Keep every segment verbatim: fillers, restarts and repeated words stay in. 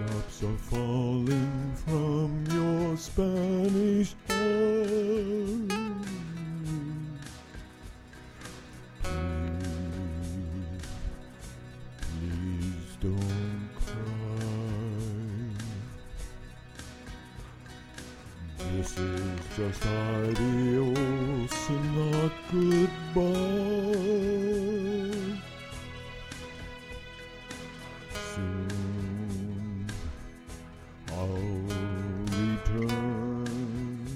Drops are falling from your Spanish hand. Please, please don't cry. This is just adios and not goodbye. Soon I'll return,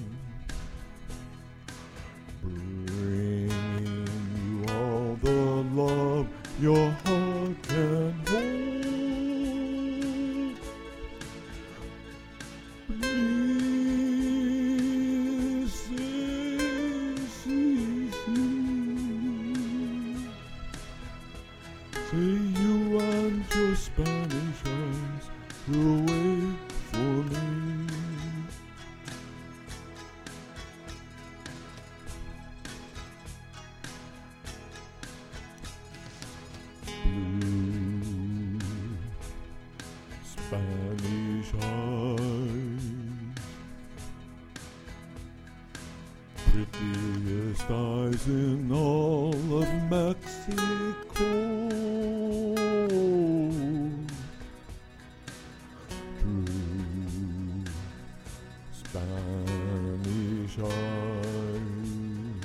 bringing you all the love your heart can hold. Please say, say, say, say you and your Spanish eyes will wait for me. Blue Spanish eyes, prettiest eyes in all of Mexico. True Spanish eyes,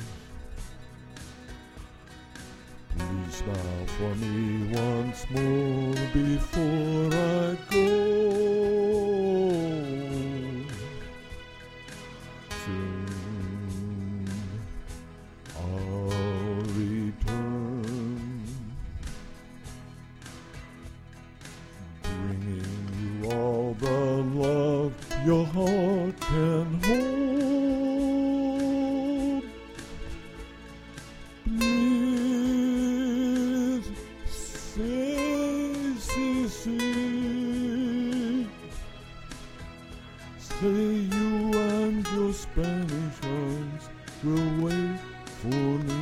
please smile for me once more before I go. Soon I'll return, bringing you all the love your heart can hold. Please say, say, say, say you and your Spanish eyes will wait for me.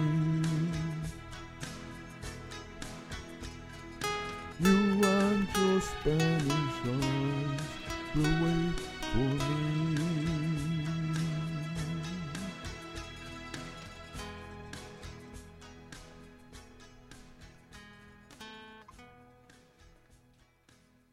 You and your Spanish eyes will wait